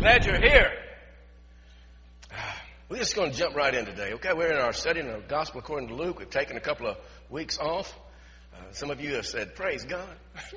Glad you're here. We're just going to jump right in today, okay? We're in our study in the Gospel according to Luke. We've taken a couple of weeks off. Some of you have said, praise God.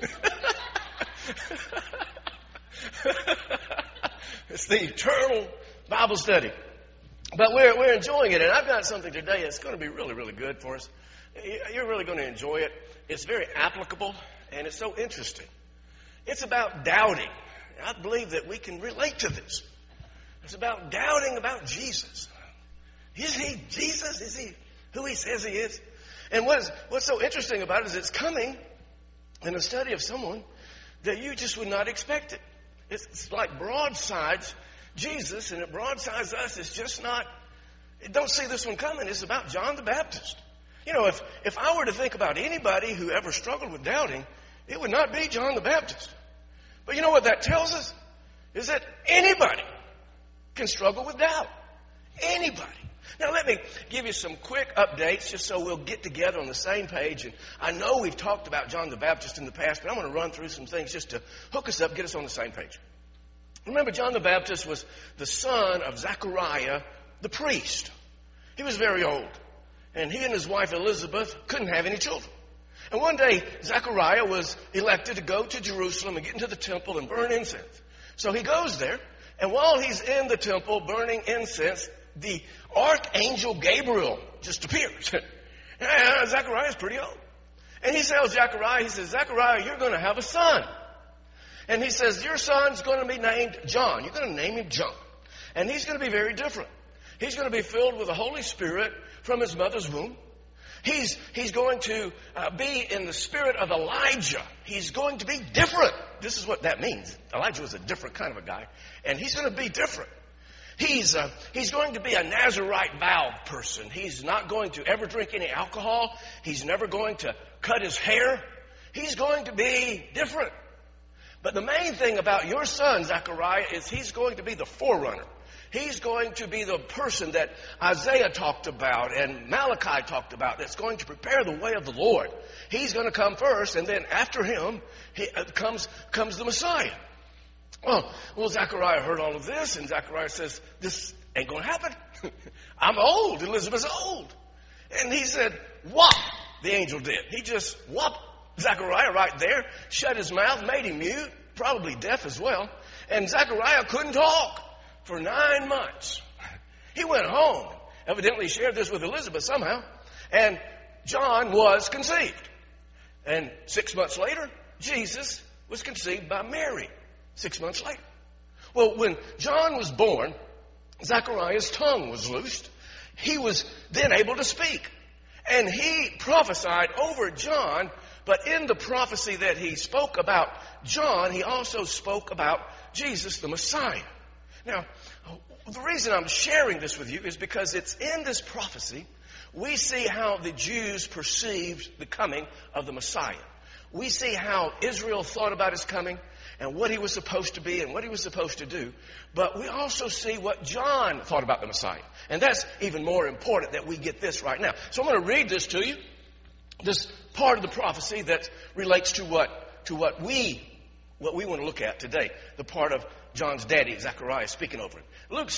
It's the eternal Bible study. But we're enjoying it, and I've got something today that's going to be really, really good for us. You're really going to enjoy it. It's very applicable, and it's so interesting. It's about doubting. I believe that we can relate to this. It's about doubting about Jesus. Is he Jesus? Is he who he says he is? And what's so interesting about it is it's coming in a study of someone that you just would not expect it. It's like broadsides Jesus, and it broadsides us. It's just not, don't see this one coming. It's about John the Baptist. You know, if I were to think about anybody who ever struggled with doubting, it would not be John the Baptist. But you know what that tells us? Is that anybody can struggle with doubt. Anybody. Now let me give you some quick updates just so we'll get together on the same page. And I know we've talked about John the Baptist in the past, but I'm going to run through some things just to hook us up, get us on the same page. Remember, John the Baptist was the son of Zechariah the priest. He was very old, and he and his wife Elizabeth couldn't have any children. And one day, Zechariah was elected to go to Jerusalem and get into the temple and burn incense. So he goes there, and while he's in the temple burning incense, the archangel Gabriel just appears. Zechariah's pretty old. And he tells Zechariah, he says, Zechariah, you're going to have a son. And he says, your son's going to be named John. You're going to name him John. And he's going to be very different. He's going to be filled with the Holy Spirit from his mother's womb. He's going to be in the spirit of Elijah. He's going to be different. This is what that means. Elijah was a different kind of a guy. And he's going to be different. He's going to be a Nazirite vow person. He's not going to ever drink any alcohol. He's never going to cut his hair. He's going to be different. But the main thing about your son, Zechariah, is he's going to be the forerunner. He's going to be the person that Isaiah talked about and Malachi talked about that's going to prepare the way of the Lord. He's going to come first, and then after him comes the Messiah. Well, Zechariah heard all of this, and Zechariah says, this ain't going to happen. I'm old. Elizabeth's old. And he said, whop, the angel did. He just whopped Zechariah right there, shut his mouth, made him mute, probably deaf as well. And Zechariah couldn't talk for 9 months. He went home, evidently shared this with Elizabeth somehow, and John was conceived. And 6 months later, Jesus was conceived by Mary. 6 months later. Well, when John was born, Zechariah's tongue was loosed. He was then able to speak. And he prophesied over John, but in the prophecy that he spoke about John, he also spoke about Jesus, the Messiah. Now, the reason I'm sharing this with you is because it's in this prophecy we see how the Jews perceived the coming of the Messiah. We see how Israel thought about his coming and what he was supposed to be and what he was supposed to do. But we also see what John thought about the Messiah. And that's even more important that we get this right now. So I'm going to read this to you. This part of the prophecy that relates to what we want to look at today. The part of John's daddy, Zechariah, speaking over it. Luke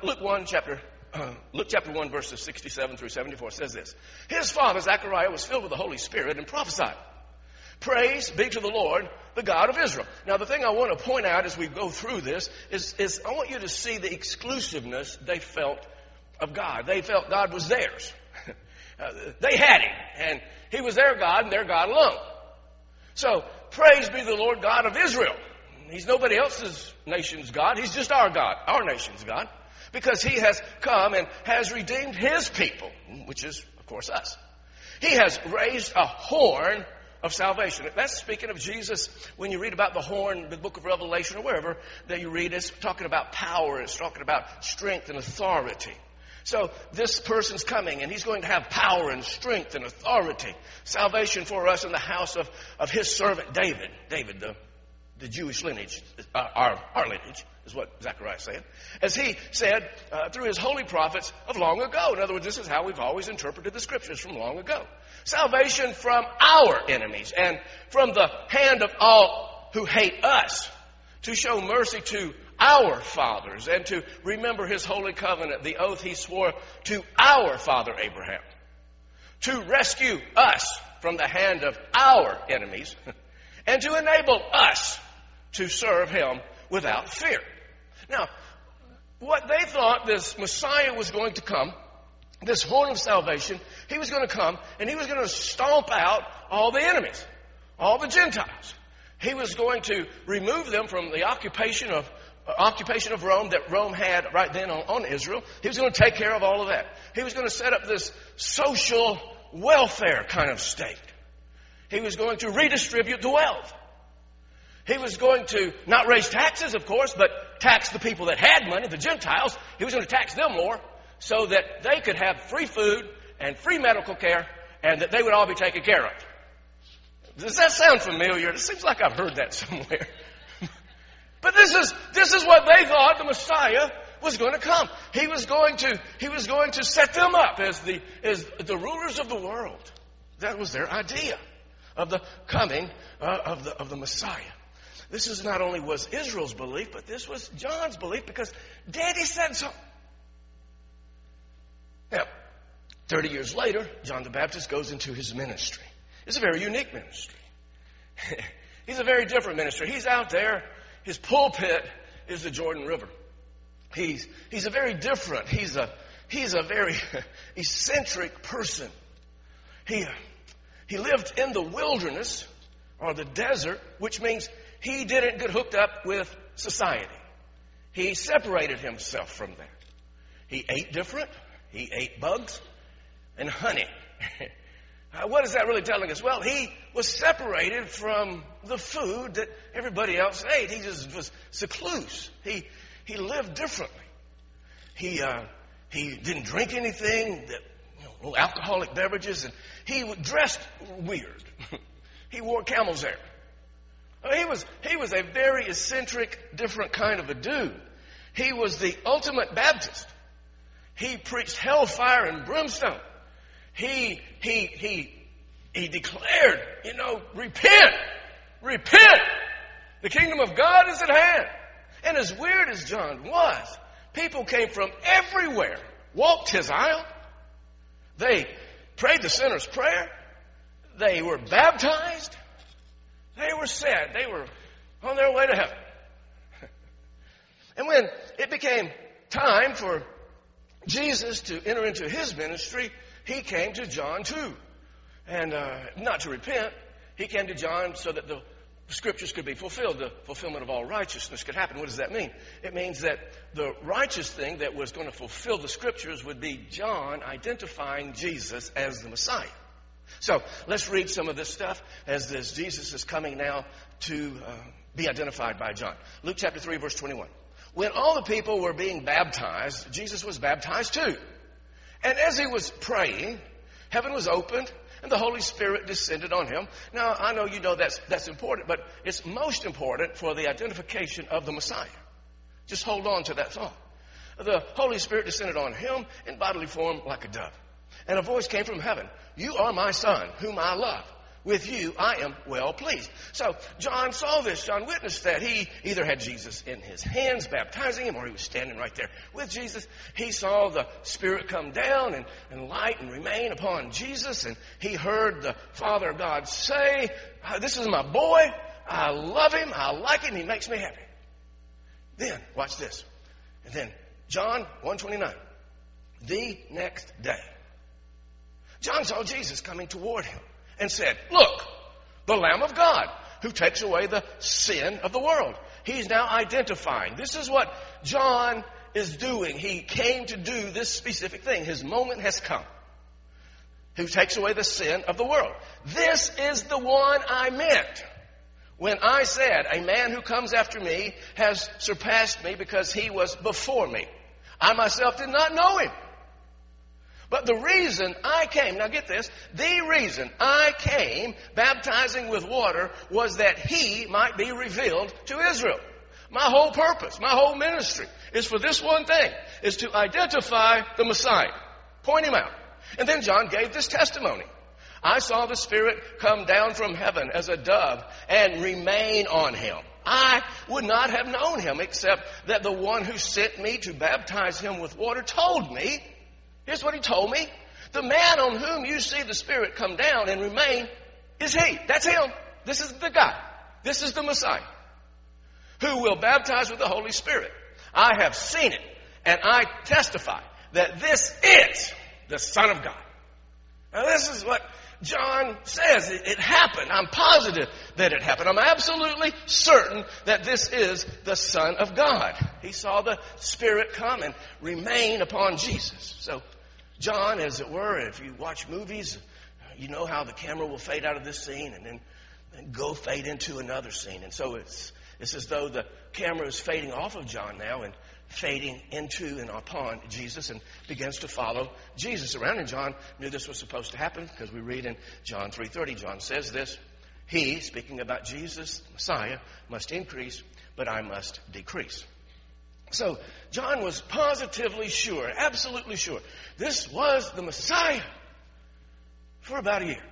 chapter 1, verses 67 through 74 says this. His father, Zechariah, was filled with the Holy Spirit and prophesied. Praise be to the Lord, the God of Israel. Now, the thing I want to point out as we go through this is I want you to see the exclusiveness they felt of God. They felt God was theirs. They had him, and he was their God and their God alone. So, praise be the Lord God of Israel. He's nobody else's nation's God. He's just our God, our nation's God, because he has come and has redeemed his people, which is, of course, us. He has raised a horn of salvation. That's speaking of Jesus. When you read about the horn, the book of Revelation or wherever that you read, it's talking about power. It's talking about strength and authority. So this person's coming, and he's going to have power and strength and authority. Salvation for us in the house of his servant David. David, the Jewish lineage, our lineage, is what Zechariah said. As he said through his holy prophets of long ago. In other words, this is how we've always interpreted the scriptures from long ago. Salvation from our enemies and from the hand of all who hate us, to show mercy to our fathers and to remember his holy covenant, the oath he swore to our father Abraham, to rescue us from the hand of our enemies and to enable us to serve him without fear. Now, what they thought this Messiah was going to come, this horn of salvation, he was going to come and he was going to stomp out all the enemies, all the Gentiles. He was going to remove them from the occupation of Rome that Rome had right then on Israel. He was going to take care of all of that. He was going to set up this social welfare kind of state. He was going to redistribute the wealth. He was going to not raise taxes, of course, but tax the people that had money, the Gentiles. He was going to tax them more so that they could have free food and free medical care and that they would all be taken care of. Does that sound familiar? It seems like I've heard that somewhere. But this is what they thought the Messiah was going to come. He was going to set them up as the rulers of the world. That was their idea of the coming of the Messiah. This is not only was Israel's belief, but this was John's belief because Daddy said so. Now, 30 years later, John the Baptist goes into his ministry. It's a very unique ministry. He's a very different ministry. He's out there. His pulpit is the Jordan River. He's a very different. He's a very eccentric person. He lived in the wilderness or the desert, which means he didn't get hooked up with society. He separated himself from that. He ate different. He ate bugs and honey. What is that really telling us? Well, he was separated from the food that everybody else ate. He just was secluse. He lived differently. He didn't drink anything, alcoholic beverages, and he dressed weird. He wore camel's hair. He was a very eccentric, different kind of a dude. He was the ultimate Baptist. He preached hellfire and brimstone. He declared, repent. The kingdom of God is at hand. And as weird as John was, people came from everywhere, walked his aisle. They prayed the sinner's prayer. They were baptized. They were saved. They were on their way to heaven. And when it became time for Jesus to enter into his ministry, he came to John too. And not to repent, he came to John so that the scriptures could be fulfilled. The fulfillment of all righteousness could happen. What does that mean? It means that the righteous thing that was going to fulfill the scriptures would be John identifying Jesus as the Messiah. So let's read some of this stuff as Jesus is coming now to be identified by John. Luke chapter 3, verse 21. When all the people were being baptized, Jesus was baptized too. And as he was praying, heaven was opened and the Holy Spirit descended on him. Now, I know you know that's important, but it's most important for the identification of the Messiah. Just hold on to that thought. The Holy Spirit descended on him in bodily form like a dove. And a voice came from heaven. You are my son, whom I love. With you I am well pleased. So John saw this. John witnessed that. He either had Jesus in his hands baptizing him or he was standing right there with Jesus. He saw the Spirit come down and light and remain upon Jesus. And he heard the Father God say, this is my boy. I love him. I like him. He makes me happy. Then, watch this. And then John 1:29. The next day, John saw Jesus coming toward him and said, look, the Lamb of God who takes away the sin of the world. He's now identifying. This is what John is doing. He came to do this specific thing. His moment has come. Who takes away the sin of the world. This is the one I meant when I said, a man who comes after me has surpassed me because he was before me. I myself did not know him. But the reason I came, now get this, the reason I came baptizing with water was that he might be revealed to Israel. My whole purpose, my whole ministry is for this one thing, is to identify the Messiah. Point him out. And then John gave this testimony. I saw the Spirit come down from heaven as a dove and remain on him. I would not have known him except that the one who sent me to baptize him with water told me. Here's what he told me. The man on whom you see the Spirit come down and remain is he. That's him. This is the guy. This is the Messiah who will baptize with the Holy Spirit. I have seen it, and I testify that this is the Son of God. Now, this is what John says. It happened. I'm positive that it happened. I'm absolutely certain that this is the Son of God. He saw the Spirit come and remain upon Jesus. So, John, as it were, if you watch movies, you know how the camera will fade out of this scene and then go fade into another scene. And so it's as though the camera is fading off of John now and fading into and upon Jesus and begins to follow Jesus around. And John knew this was supposed to happen because we read in John 3:30, John says this, he, speaking about Jesus, Messiah, must increase, but I must decrease. So John was positively sure, absolutely sure, this was the Messiah for about a year.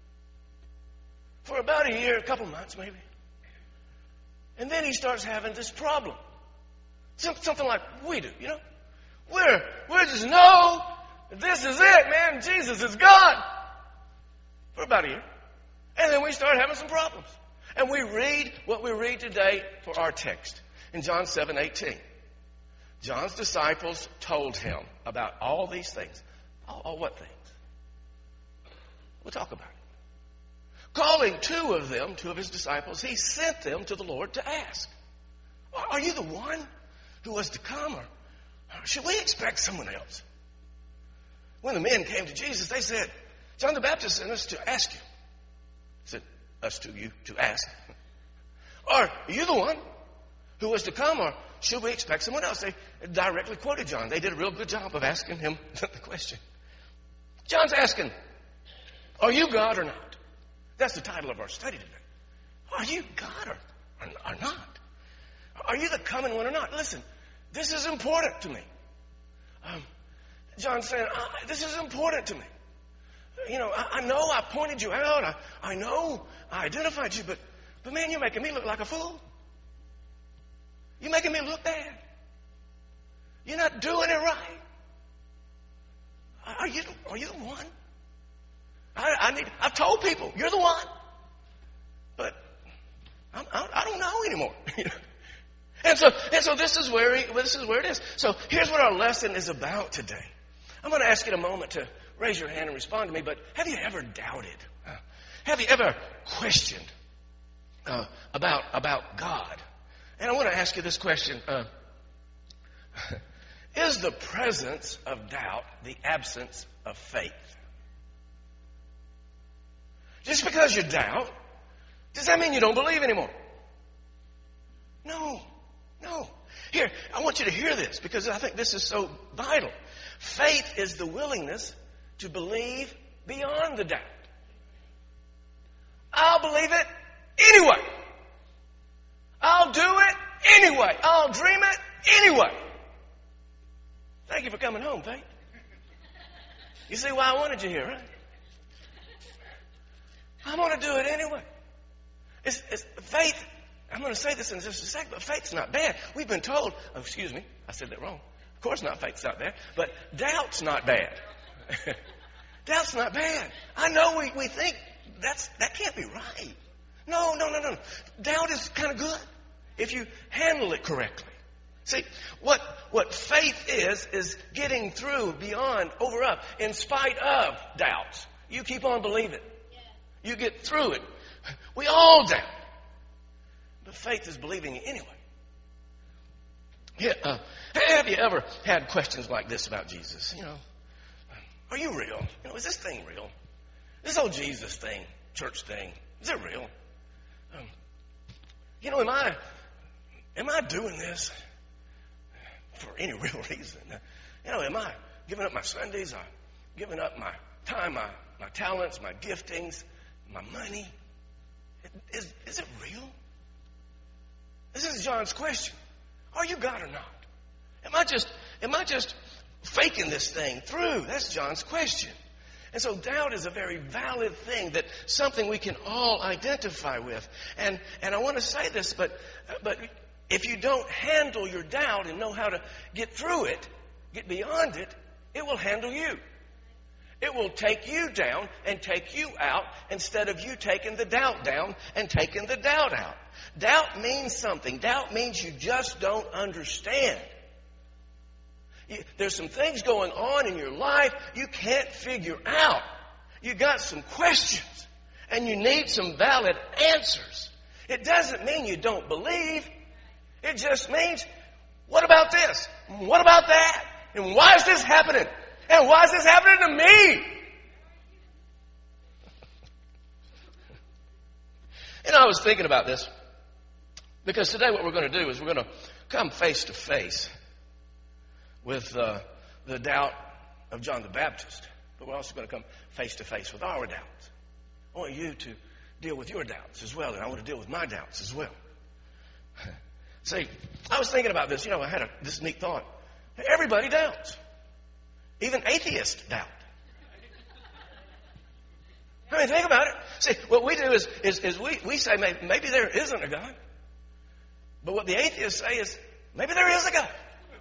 For about a year, a couple months maybe. And then he starts having this problem. Something like we do, you know. We just know this is it, man. Jesus is God. For about a year. And then we start having some problems. And we read what we read today for our text in John 7:18. John's disciples told him about all these things. All what things? We'll talk about it. Calling two of his disciples, he sent them to the Lord to ask, are you the one who was to come, or should we expect someone else? When the men came to Jesus, they said, John the Baptist sent us to ask you. He said, us to you to ask. Are you the one who was to come, or should we expect someone else? They directly quoted John. They did a real good job of asking him the question. John's asking, are you God or not? That's the title of our study today. Are you God or not? Are you the coming one or not? Listen, this is important to me. John's saying, this is important to me. You know, I know I pointed you out. I know I identified you, but man, you're making me look like a fool. You're making me look bad. You're not doing it right. Are you the one? I've told people, you're the one. But I don't know anymore. And so this is where it is. So here's what our lesson is about today. I'm going to ask you in a moment to raise your hand and respond to me, but have you ever doubted? Have you ever questioned about God? And I want to ask you this question. Is the presence of doubt the absence of faith? Just because you doubt, does that mean you don't believe anymore? No. Here, I want you to hear this because I think this is so vital. Faith is the willingness to believe beyond the doubt. I'll believe it anyway. I'll do it anyway. I'll dream it anyway. Thank you for coming home, Faith. You see why I wanted you here, right? I'm going to do it anyway. It's faith. I'm going to say this in just a second, but faith's not bad. We've been told, excuse me, I said that wrong. Of course not, faith's not bad, but doubt's not bad. Doubt's not bad. I know we think that can't be right. No. Doubt is kind of good if you handle it correctly. See, what faith is getting through, beyond, over, up, in spite of doubts. You keep on believing. You get through it. We all doubt. But faith is believing it anyway. Yeah, have you ever had questions like this about Jesus? You know, are you real? You know, is this thing real? This whole Jesus thing, church thing, is it real? You know, am I doing this for any real reason? You know, am I giving up my Sundays? Or giving up my time, my talents, my giftings, my money? Is it real? This is John's question. Are you God or not? Am I just faking this thing through? That's John's question. And so doubt is a very valid thing, that something we can all identify with. And I want to say this, but if you don't handle your doubt and know how to get through it, get beyond it, it will handle you. It will take you down and take you out instead of you taking the doubt down and taking the doubt out. Doubt means something. Doubt means you just don't understand. There's some things going on in your life you can't figure out. You got some questions and you need some valid answers. It doesn't mean you don't believe. It just means, what about this? What about that? And why is this happening? And why is this happening to me? I was thinking about this because today what we're going to do is we're going to come face to face with the doubt of John the Baptist. But we're also going to come face to face with our doubts. I want you to deal with your doubts as well, and I want to deal with my doubts as well. See, I was thinking about this. I had this neat thought. Everybody doubts. Even atheists doubt. I mean, think about it. See, what we do is we say maybe there isn't a God. But what the atheists say is maybe there is a God.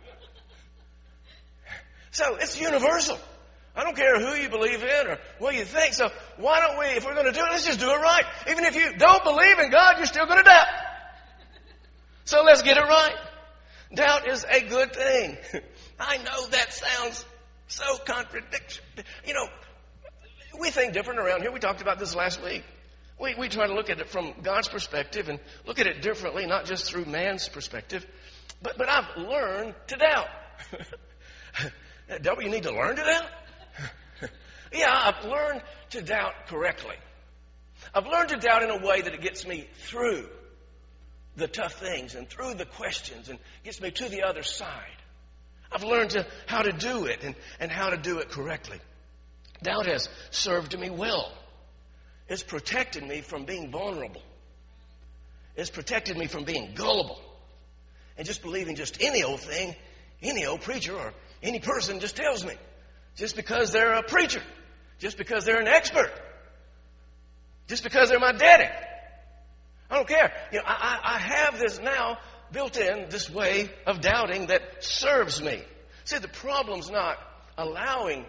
So it's universal. I don't care who you believe in or what you think. So why don't we, if we're going to do it, let's just do it right. Even if you don't believe in God, you're still going to doubt. So let's get it right. Doubt is a good thing. I know that sounds so contradictory. We think different around here. We talked about this last week. We try to look at it from God's perspective and look at it differently, not just through man's perspective. But I've learned to doubt. Don't you need to learn to doubt? Yeah, I've learned to doubt correctly. I've learned to doubt in a way that it gets me through the tough things and through the questions and gets me to the other side. I've learned how to do it and how to do it correctly. Doubt has served me well. It's protected me from being vulnerable. It's protected me from being gullible and just believing just any old thing, any old preacher or any person just tells me. Just because they're a preacher. Just because they're an expert. Just because they're my daddy. I don't care. I have this now built in, this way of doubting that serves me. See, the problem's not doubting.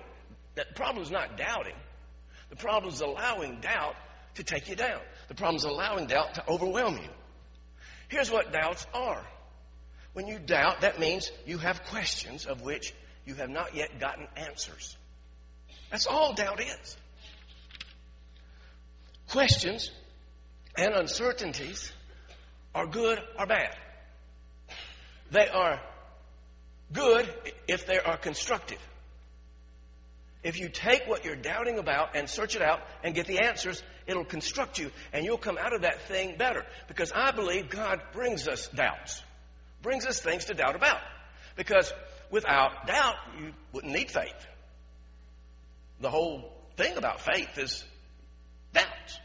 The problem is allowing doubt to take you down. The problem is allowing doubt to overwhelm you. Here's what doubts are. When you doubt, that means you have questions of which you have not yet gotten answers. That's all doubt is. Questions and uncertainties are good or bad. They are good if they are constructive. If you take what you're doubting about and search it out and get the answers, it'll construct you and you'll come out of that thing better. Because I believe God brings us doubts, brings us things to doubt about. Because without doubt, you wouldn't need faith. The whole thing about faith is doubts.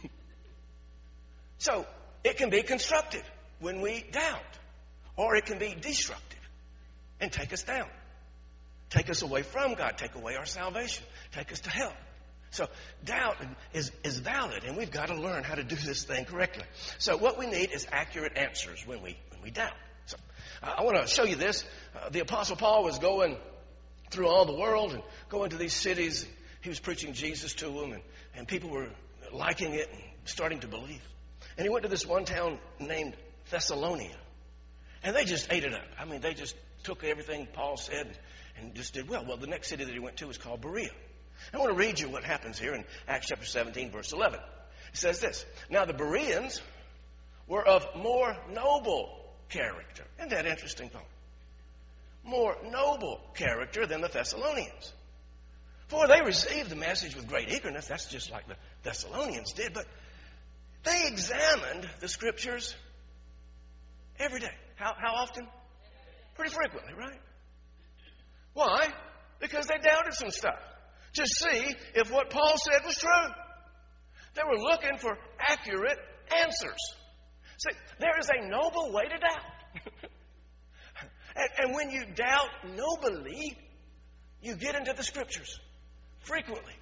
So it can be constructive when we doubt, or it can be destructive and take us down. Take us away from God. Take away our salvation. Take us to hell. So doubt is valid, and we've got to learn how to do this thing correctly. So what we need is accurate answers when we doubt. So I want to show you this. The Apostle Paul was going through all the world and going to these cities. He was preaching Jesus to them, and people were liking it and starting to believe. And he went to this one town named Thessalonica, and they just ate it up. I mean, they just took everything Paul said and just did well. Well, the next city that he went to was called Berea. I want to read you what happens here in Acts chapter 17, verse 11. It says this: Now the Bereans were of more noble character. Isn't that interesting, thought? More noble character than the Thessalonians. For they received the message with great eagerness. That's just like the Thessalonians did. But they examined the Scriptures every day. How often? Pretty frequently, right? Why? Because they doubted some stuff to see if what Paul said was true. They were looking for accurate answers. See, there is a noble way to doubt. and when you doubt nobly, you get into the Scriptures frequently.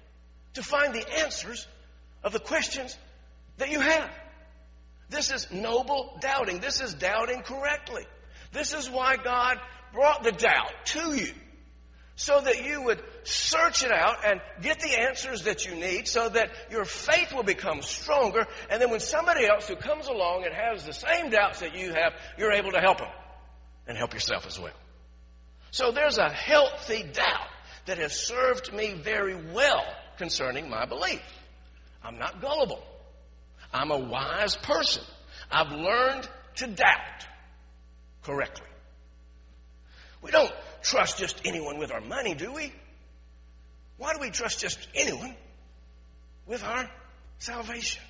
to find the answers of the questions that you have. This is noble doubting. This is doubting correctly. This is why God brought the doubt to you, so that you would search it out and get the answers that you need, so that your faith will become stronger. And then when somebody else who comes along and has the same doubts that you have, you're able to help them and help yourself as well. So there's a healthy doubt that has served me very well concerning my belief. I'm not gullible. I'm a wise person. I've learned to doubt correctly. We don't trust just anyone with our money, do we? Why do we trust just anyone with our salvation?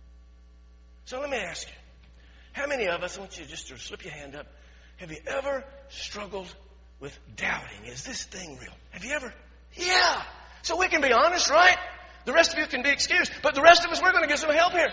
So let me ask you, how many of us, I want you just to slip your hand up, have you ever struggled with doubting? Is this thing real? Have you ever? Yeah. So we can be honest, right? The rest of you can be excused. But the rest of us, we're going to get some help here.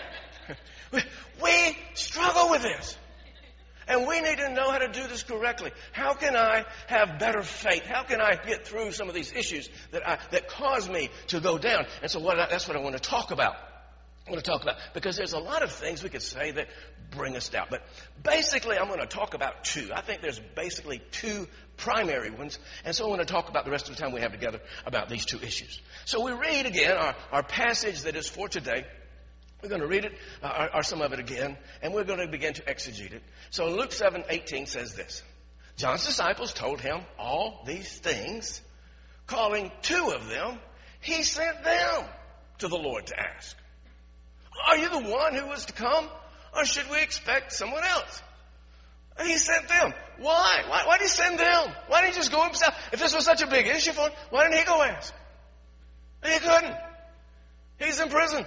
We struggle with this. And we need to know how to do this correctly. How can I have better faith? How can I get through some of these issues that cause me to go down? And so that's what I want to talk about. Because there's a lot of things we could say that bring us down. But basically, I'm going to talk about two. I think there's basically two primary ones. And so I want to talk about the rest of the time we have together about these two issues. So we read again our passage that is for today. We're going to read it, or some of it again, and we're going to begin to exegete it. So Luke 7:18 says this. John's disciples told him all these things. Calling two of them, he sent them to the Lord to ask, are you the one who was to come, or should we expect someone else? And he sent them. Why? Why did he send them? Why didn't he just go himself? If this was such a big issue for him, why didn't he go ask? He couldn't. He's in prison.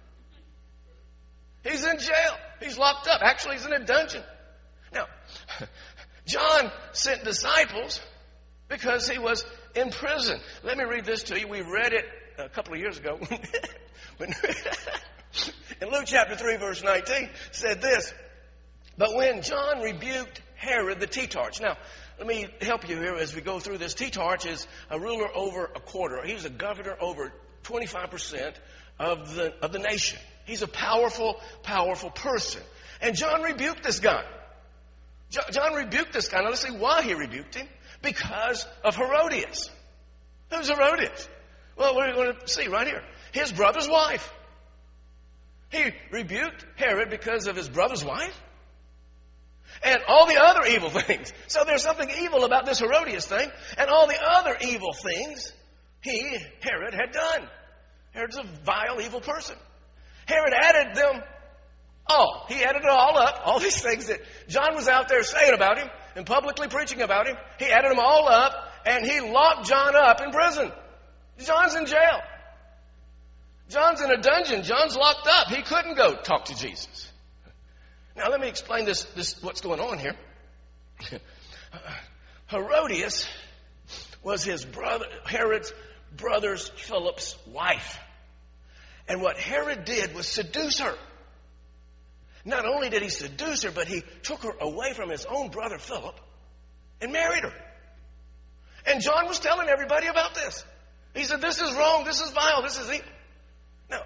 He's in jail. He's locked up. Actually, he's in a dungeon. Now, John sent disciples because he was in prison. Let me read this to you. We read it a couple of years ago. In Luke chapter 3, verse 19, said this. But when John rebuked Herod the Tetrarch. Now, let me help you here as we go through this. Tetrarch is a ruler over a quarter. He's a governor over 25% of the nation. He's a powerful, powerful person. And John rebuked this guy. John rebuked this guy. Now let's see why he rebuked him. Because of Herodias. Who's Herodias? Well, we're going to see right here. His brother's wife. He rebuked Herod because of his brother's wife. And all the other evil things. So there's something evil about this Herodias thing. And all the other evil things Herod, had done. Herod's a vile, evil person. Herod added them all. He added it all up. All these things that John was out there saying about him and publicly preaching about him. He added them all up and he locked John up in prison. John's in jail. John's in a dungeon. John's locked up. He couldn't go talk to Jesus. Now let me explain this what's going on here. Herodias was Herod's brother's Philip's wife. And what Herod did was seduce her. Not only did he seduce her, but he took her away from his own brother Philip and married her. And John was telling everybody about this. He said, this is wrong, this is vile, this is evil. Now,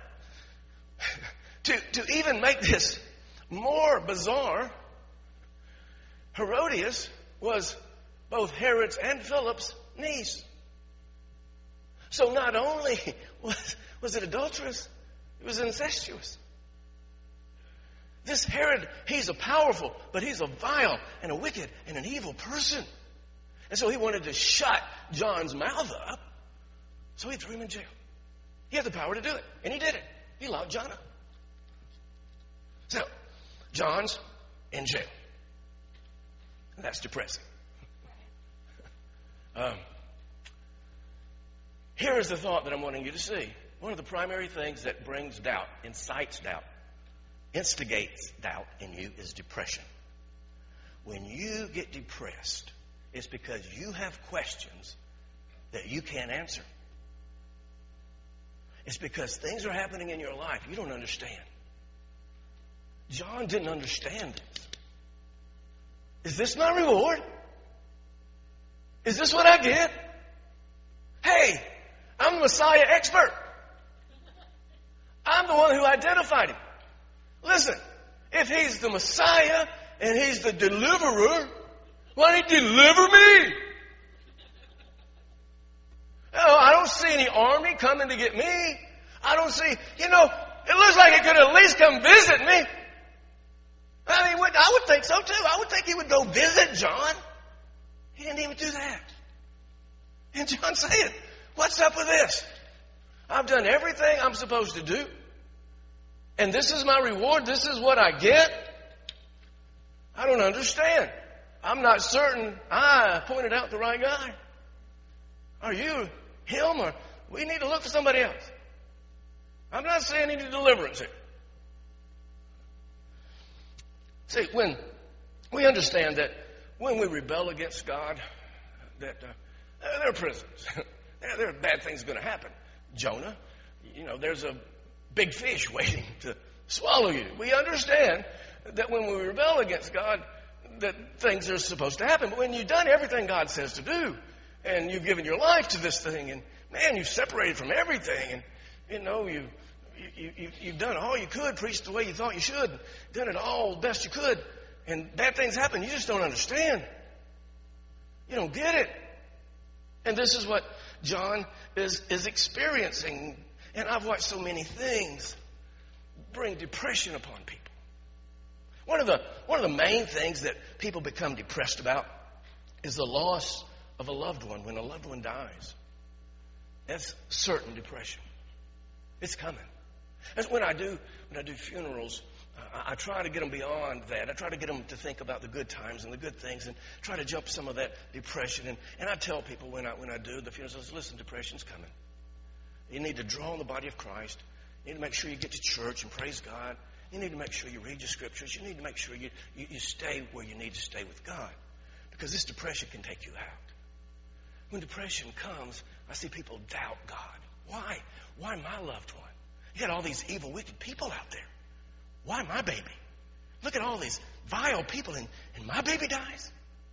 to even make this more bizarre, Herodias was both Herod's and Philip's niece. So not only was it adulterous, it was incestuous. This Herod, he's a powerful, but he's a vile and a wicked and an evil person. And so he wanted to shut John's mouth up. So he threw him in jail. He had the power to do it. And he did it. He locked John up. So, John's in jail. And that's depressing. Here is the thought that I'm wanting you to see. One of the primary things that brings doubt, incites doubt, instigates doubt in you is depression. When you get depressed, it's because you have questions that you can't answer. It's because things are happening in your life you don't understand. John didn't understand this. Is this my reward? Is this what I get? Hey, I'm the Messiah expert. I'm the one who identified him. Listen, if he's the Messiah and he's the deliverer, why did he deliver me? Oh, I don't see any army coming to get me. I don't see, it looks like he could at least come visit me. I mean, I would think so too. I would think he would go visit John. He didn't even do that. And John's saying, what's up with this? I've done everything I'm supposed to do. And this is my reward. This is what I get. I don't understand. I'm not certain I pointed out the right guy. Are you him, or we need to look for somebody else? I'm not saying he needs deliverance here. See, when we understand that when we rebel against God, that there are prisons. There are bad things going to happen. Jonah, there's a big fish waiting to swallow you. We understand that when we rebel against God, that things are supposed to happen. But when you've done everything God says to do, and you've given your life to this thing, and man, you've separated from everything, and you've done all you could, preached the way you thought you should, done it all the best you could, and bad things happen. You just don't understand. You don't get it. And this is what John is experiencing. And I've watched so many things bring depression upon people. One of the main things that people become depressed about is the loss of a loved one. When a loved one dies, that's certain depression. It's coming. That's when I do funerals. I try to get them beyond that. I try to get them to think about the good times and the good things, and try to jump some of that depression. And I tell people when I do the funerals, listen, depression's coming. You need to draw on the body of Christ. You need to make sure you get to church and praise God. You need to make sure you read your scriptures. You need to make sure you stay where you need to stay with God, because this depression can take you out. When depression comes, I see people doubt God. Why? Why my loved one? You got all these evil, wicked people out there. Why my baby? Look at all these vile people, and my baby dies.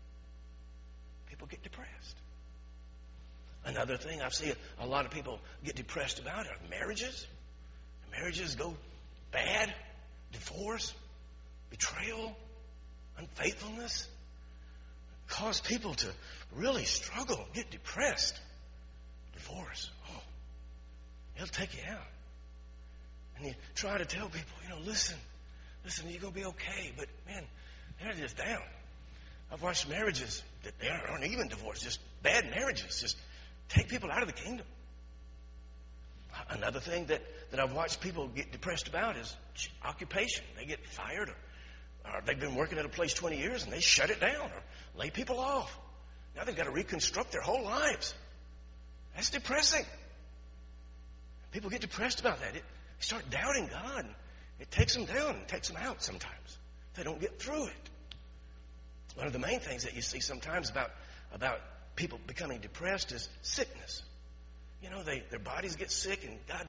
People get depressed. Another thing I see a lot of people get depressed about are marriages. Marriages go bad. Divorce, betrayal, unfaithfulness cause people to really struggle, get depressed. Divorce, it'll take you out. And you try to tell people, listen, you're going to be okay. But, man, they're just down. I've watched marriages that they aren't even divorced, just bad marriages, just take people out of the kingdom. Another thing that I've watched people get depressed about is occupation. They get fired, or they've been working at a place 20 years and they shut it down or lay people off. Now they've got to reconstruct their whole lives. That's depressing. People get depressed about that. They start doubting God. It takes them down and takes them out sometimes. They don't get through it. One of the main things that you see sometimes about people becoming depressed is sickness. Their bodies get sick, and God